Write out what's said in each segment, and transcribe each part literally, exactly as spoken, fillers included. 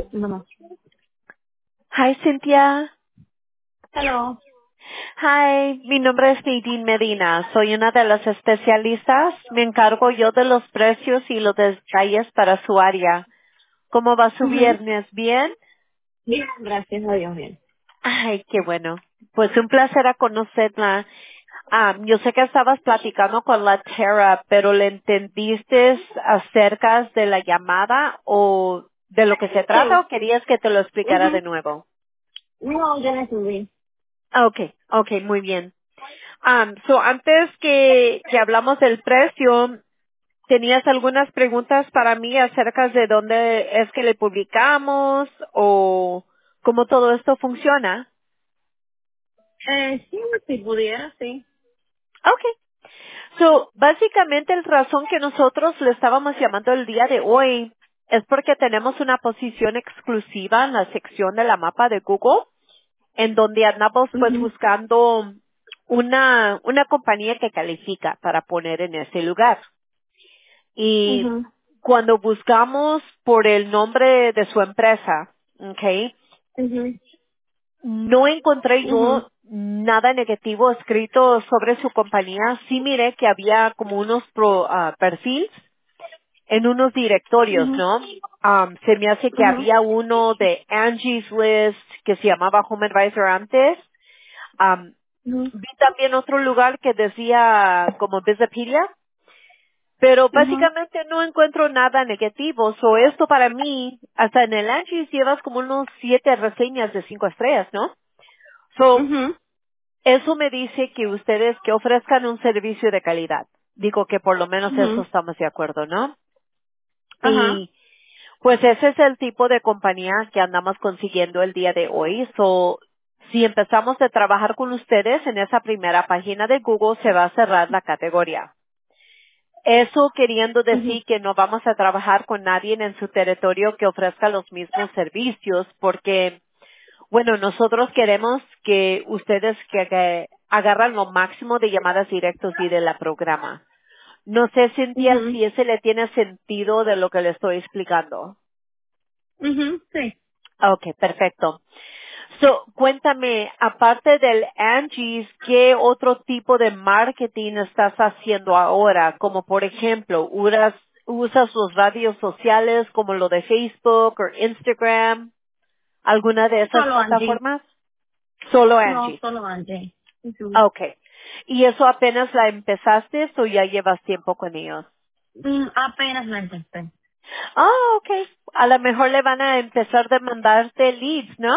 No. Hi, Cynthia. Hello. Hi, mi nombre es Nadine Medina. Soy una de las especialistas. Me encargo yo de los precios y los detalles para su área. ¿Cómo va su Ujú. viernes? ¿Bien? Bien, gracias a Dios, bien. Ay, qué bueno. Pues un placer a conocerla. Ah, yo sé que estabas platicando con la Tara, pero ¿le entendiste acerca de la llamada o de lo que se trata Sí. o querías que te lo explicara de Ujú. nuevo? No, yo no subí. Okay, okay, muy bien. Um, so antes que, que hablamos del precio, ¿tenías algunas preguntas para mí acerca de dónde es que le publicamos o cómo todo esto funciona? Eh, sí, si pudiera, sí. Okay. So, básicamente la razón que nosotros le estábamos llamando el día de hoy es porque tenemos una posición exclusiva en la sección de la mapa de Google en donde andamos pues Mhm. buscando una, una compañía que califica para poner en ese lugar. Y Mhm. cuando buscamos por el nombre de su empresa, okay, Mhm. no encontré Mhm. yo nada negativo escrito sobre su compañía. Sí miré que había como unos pro, ah, perfiles en unos directorios, Mhm. ¿no? Um, se me hace que Mhm. había uno de Angie's List que se llamaba Home Advisor antes. Um, Mhm. vi también otro lugar que decía como Visipedia, pero Mhm. básicamente no encuentro nada negativo. So esto para mí, hasta en el Angie's llevas como unos siete reseñas de cinco estrellas, ¿no? So, Mhm. eso me dice que ustedes que ofrezcan un servicio de calidad. Digo que por lo menos eso Mhm. estamos de acuerdo, ¿no? Ajá. Y pues ese es el tipo de compañía que andamos consiguiendo el día de hoy. So, si empezamos a trabajar con ustedes en esa primera página de Google, se va a cerrar la categoría. Eso queriendo Mhm. decir que no vamos a trabajar con nadie en su territorio que ofrezca los mismos servicios, porque, bueno, nosotros queremos que ustedes que, que agarran lo máximo de llamadas directas y de la programa. No sé, Cintia, Mhm. si ese le tiene sentido de lo que le estoy explicando. Mhm. Sí. Okay, perfecto. So, cuéntame, aparte del Angie's, ¿qué otro tipo de marketing estás haciendo ahora? Como por ejemplo, ¿usas, usas los radios sociales como lo de Facebook o Instagram? ¿Alguna de esas Solo Angie. plataformas? Solo No, Angie's. solo Angie. Mhm. Okay. ¿Y eso apenas la empezaste o ya llevas tiempo con ellos? Mm, apenas la empecé. Ah, okay. A lo mejor le van a empezar a mandarte leads, ¿no?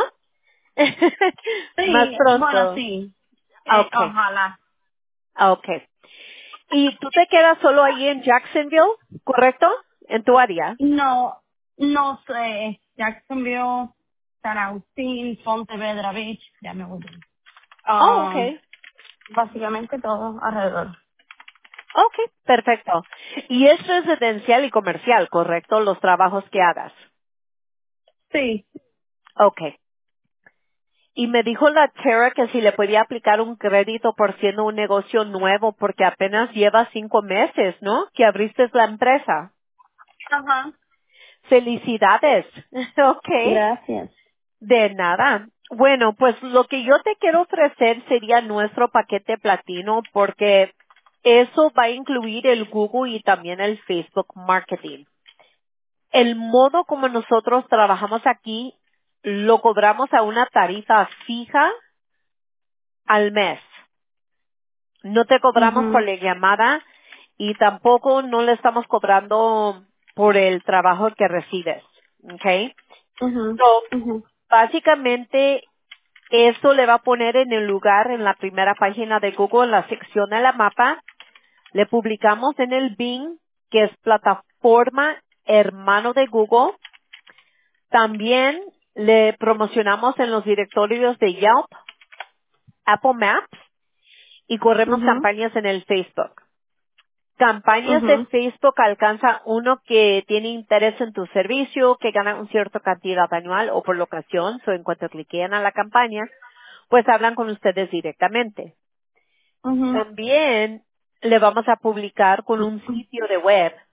Más Sí, bueno, pronto. sí. Eh, Okay, ojalá. okay. ¿Y tú te quedas solo ahí en Jacksonville, correcto? En tu área. No, no sé. Jacksonville, San Agustín, Pontevedra Beach, ya me voy. Oh, Ah, okay. básicamente todo alrededor. Okay, perfecto. Y es residencial y comercial, correcto, los trabajos que hagas. Sí. Okay. Y me dijo la Tara que si le podía aplicar un crédito por siendo un negocio nuevo, porque apenas lleva cinco meses, ¿no? Que abriste la empresa. Ajá. Felicidades. Okay. Gracias. De nada. Bueno, pues lo que yo te quiero ofrecer sería nuestro paquete platino porque eso va a incluir el Google y también el Facebook Marketing. El modo como nosotros trabajamos aquí lo cobramos a una tarifa fija al mes. No te cobramos por Mhm. la llamada y tampoco no le estamos cobrando por el trabajo que recibes. ¿Ok? Mhm. So, Mhm. básicamente esto le va a poner en el lugar en la primera página de Google, en la sección de la mapa. Le publicamos en el Bing, que es plataforma hermano de Google. También le promocionamos en los directorios de Yelp, Apple Maps y corremos Mhm. campañas en el Facebook. Campañas de Mhm. Facebook alcanza uno que tiene interés en tu servicio, que gana un cierto cantidad anual o por locación, o en cuanto cliquen a la campaña, pues hablan con ustedes directamente. Mhm. También le vamos a publicar con un sitio de web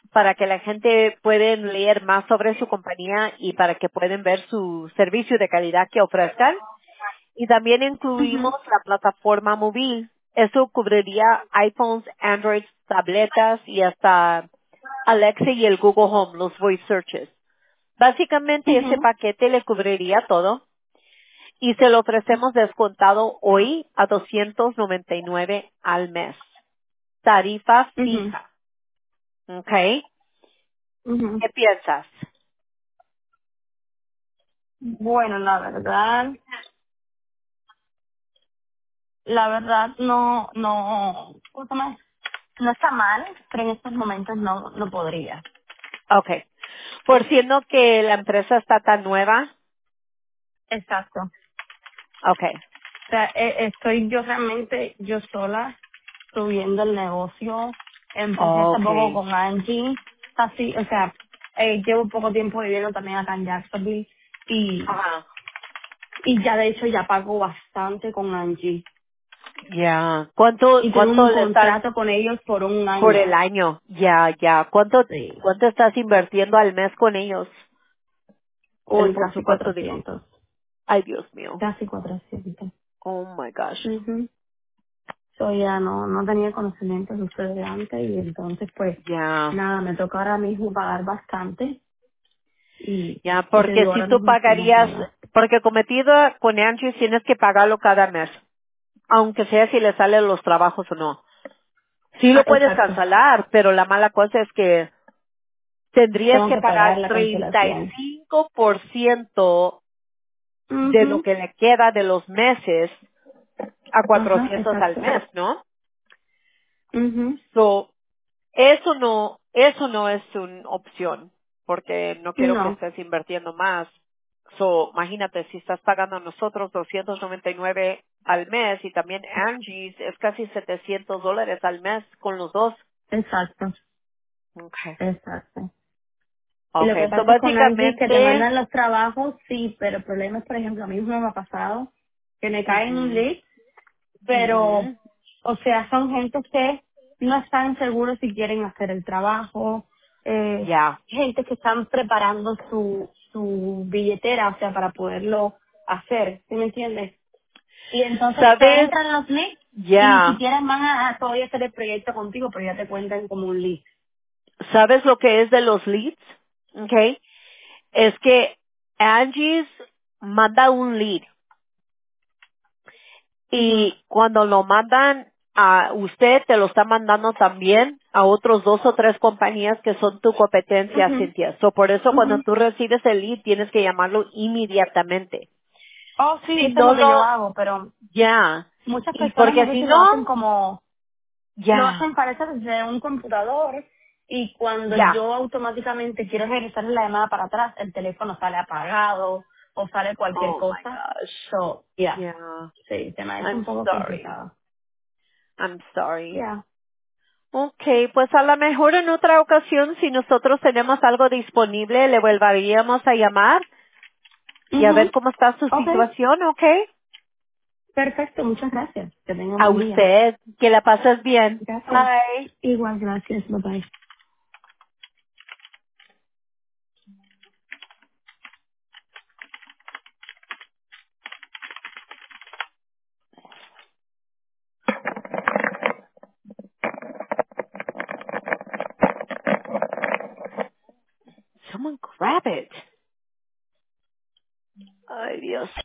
para que la gente pueda leer más sobre su compañía y para que puedan ver su servicio de calidad que ofrezcan. Y también incluimos Ujú, la plataforma móvil. Eso cubriría iPhones, Android, tabletas y hasta Alexa y el Google Home, los voice searches. Básicamente ese ujú, paquete le cubriría todo y se lo ofrecemos descontado hoy a doscientos noventa y nueve al mes. Tarifa ujú, fija. ¿Ok? ujú. ¿Qué piensas? Bueno, la verdad, la verdad no, no, ¿cómo se llama? No está mal, pero en estos momentos no, no podría. Ok. Por siendo que la empresa está tan nueva. Exacto. Ok. O sea, e- estoy yo realmente yo sola subiendo el negocio. Empecé hace Ok. poco con Angie. Así, o sea, eh, llevo poco tiempo viviendo también acá en Jacksonville y, Ajá. y ya de hecho ya pago bastante con Angie. Ya. ¿Cuánto, Y tengo cuánto un le estás contrato con ellos por un por el año. año? Ya, ya. ¿Cuánto, Sí. cuánto estás invirtiendo al mes con ellos? Uy, El por casi supuesto dijo. cuatrocientos. Ay, Dios mío. Casi cuatrocientos. Oh my gosh. Ujú. Yo ya no, no tenía conocimiento de ustedes antes y entonces pues Ya. nada, me toca ahora mismo pagar bastante y, Ya, y te porque digo, si ahora tú mismo estoy pagarías, montada. porque cometido con Angie tienes que pagarlo cada mes, aunque sea si le salen los trabajos o no. Sí Ah, lo puedes exacto. cancelar, pero la mala cosa es que tendrías Tengo que que pagar pagar la treinta y cancelación. cinco por ciento de lo Mhm. que le queda de los meses a Ajá, cuatrocientos al exacto. mes, ¿no? Mhm. So, eso no, eso no es una opción, porque no quiero que No, estés invirtiendo más. So, imagínate, si estás pagando a nosotros doscientos noventa y nueve al mes y también Angie's es casi setecientos dólares al mes con los dos. exacto, Okay. exacto. Y lo que Okay, so pasa con Angie es que te básicamente, mandan los trabajos, sí, pero el problema es, por ejemplo, a mí mismo me ha pasado que me caen un mhm, lead, pero, mhm, o sea, son gente que no están seguros si quieren hacer el trabajo, eh, ya. gente que están preparando su, su billetera, o sea, para poderlo hacer, ¿sí me entiendes? Y entonces te ¿Sabes? entran los leads y si Ya. quieren van a, a todavía hacer el proyecto contigo, pero ya te cuentan como un lead. ¿Sabes lo que es de los leads? Okay. Es que Angie's manda un lead Ujú, y cuando lo mandan a usted, te lo está mandando también a otros dos o tres compañías que son tu competencia, ujú, Cintia. So, por eso cuando ujú. tú recibes el lead tienes que llamarlo inmediatamente. Oh, sí, Si eso es no lo que yo lo, hago, pero ya. muchas Y personas a porque si veces lo hacen no, como, lo ya, hacen parece desde un computador y cuando ya. yo automáticamente quiero regresar la llamada para atrás, el teléfono sale apagado o sale cualquier Oh my cosa. gosh. So, yeah, Yeah. sí, se me ha hecho I'm un poco sorry. complicado. I'm sorry. Yeah. Okay, pues a lo mejor en otra ocasión, si nosotros tenemos algo disponible, le volveríamos a llamar y a ver Mhm. cómo está su Okay, situación, ¿ok? perfecto, muchas gracias. Que tenga A buen día. usted, que la pases bien. Gracias. Bye. Igual, gracias. Bye bye. Someone grab it. Ay, Dios.